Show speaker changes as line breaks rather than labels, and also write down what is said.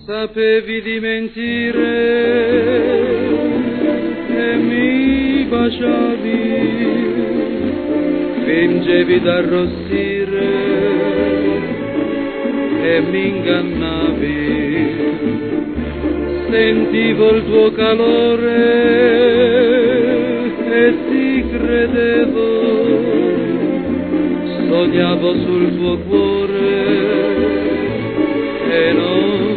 Sapevi di mentire e mi baciavi, fingevi d'arrossire e mi ingannavi, sentivo il tuo calore e ti credevo, sognavo sul tuo cuore e non